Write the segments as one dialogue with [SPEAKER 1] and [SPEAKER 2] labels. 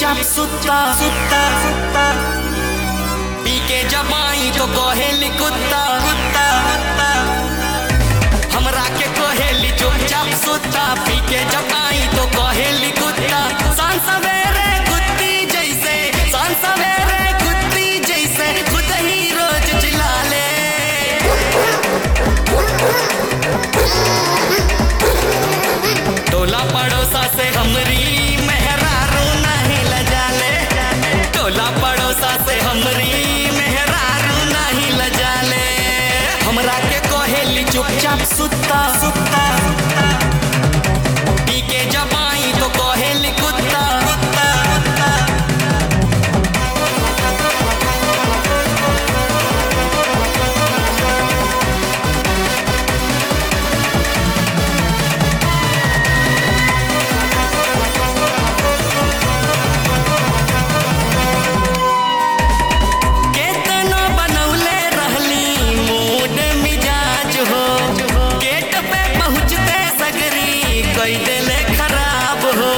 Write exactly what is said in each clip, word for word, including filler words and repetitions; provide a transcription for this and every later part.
[SPEAKER 1] चुपचाप सुता सुता सुता पी के जब आई तो कहेली कुत्ता कुत्ता कुत्ता हमरा के कहेली चुपचाप सुता पी के जब आई तो कहेली कुत्ता सांझ सवेरे कुत्ती जैसे सांझ सवेरे कुत्ती जैसे खुद ही रोज चिल्ला ले टोला पड़ोसा से हमरी मेहरारू नहीं लजाले टोला पड़ोसा से हमरी मेहरारू नहीं लजाले हमरा के कहेली चुपचाप सुता सुता पी के जब आई तो कहेली कुत्ता कुत्ता कुत्ता खराब हो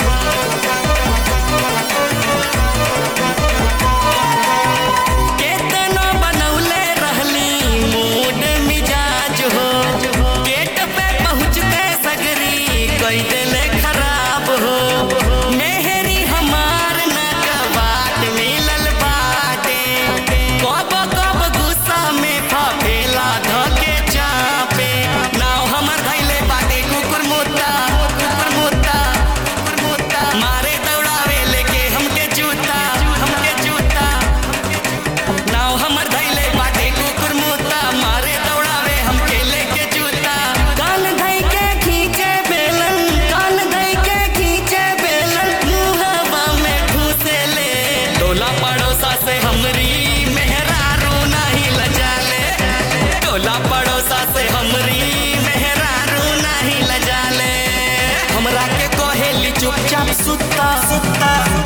[SPEAKER 1] केतनो बनौले रहली मूड मिजाज हो गेट पे पहुँचते सगरी कोई दिल खराब हो मेहरी हमार न बात मिलल बाटे कब कब गुस्सा में फफेला धके चापे नाव हमर धैले बाटे कुकुर मुत्ता मारे दौड़ावे लेके हमके जूता हमके जूता नाव हमर धैले बाटे कुकुर मुत्ता मारे दौड़ावे हमके लेके जूता कान धई के खींचे बेलन कान धई के खींचे बेलन मुहवा में ठूसे ले टोला पड़ोसा से हमरी मेहरारू नहीं लजाले टोला पड़ोसा से हमरी मेहरारू नहीं लजाले हमरा के कहेली चुपचाप सुता सुता